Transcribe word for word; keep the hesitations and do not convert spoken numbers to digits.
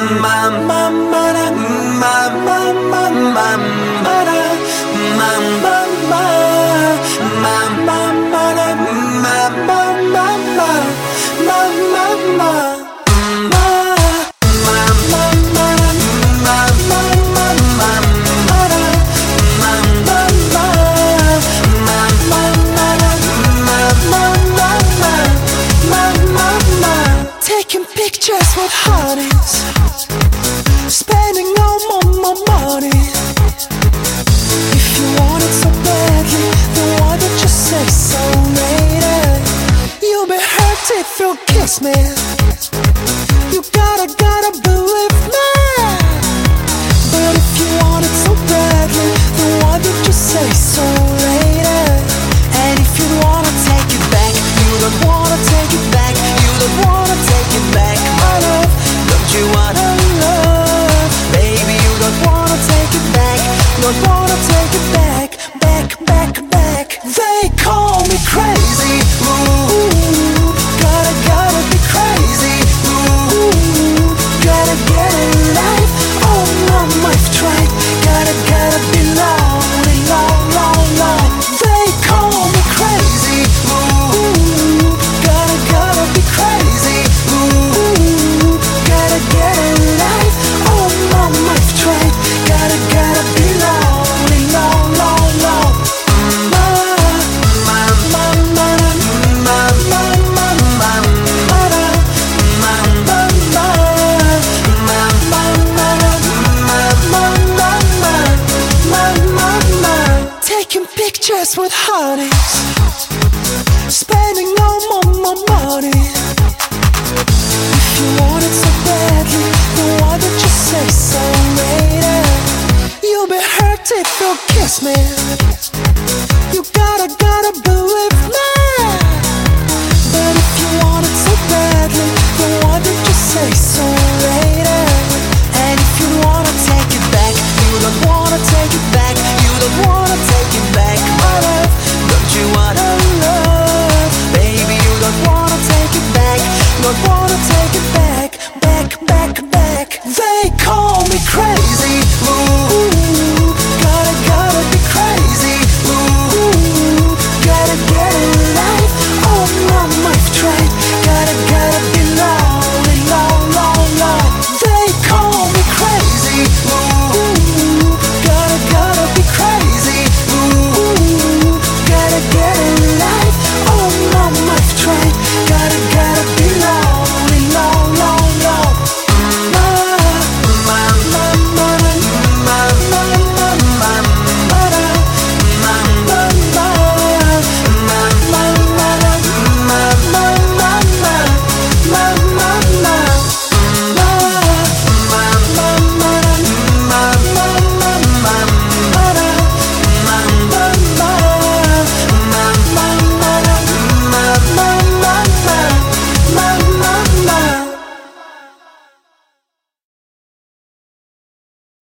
Taking pictures with hotties, spending all my, my money. If you want it so badly, then why don't you say so later? You'll be hurt if you kiss me. You gotta, gotta believe me. But if you want it so badly, then why don't you say so later? And if you wanna take it back, you don't wanna take it back, you don't wanna take it back, my love. Don't you wanna love? Baby, you don't wanna take it back, don't wanna take it back, back, back, back. They call me crazy, ooh, gotta, gotta be crazy, ooh, gotta get a life. Oh mama, I've tried, gotta, gotta be lonely, long, long, long. They call me crazy, ooh, gotta, gotta be crazy, ooh, gotta get a life. Oh mama, I've tried, gotta, gotta be lonely, long, long, long. Taking pictures with hotties, spending all my, my money. If you want it so badly, then why don't you say so later? You'll be hurt if you kiss me. You gotta, gotta believe me. But if you want it so badly, then why don't you say so later? And if you wanna take it back, you don't wanna take it back, you don't wanna take it back, my love. Don't you wanna love? Baby, you don't wanna take it back, don't wanna take it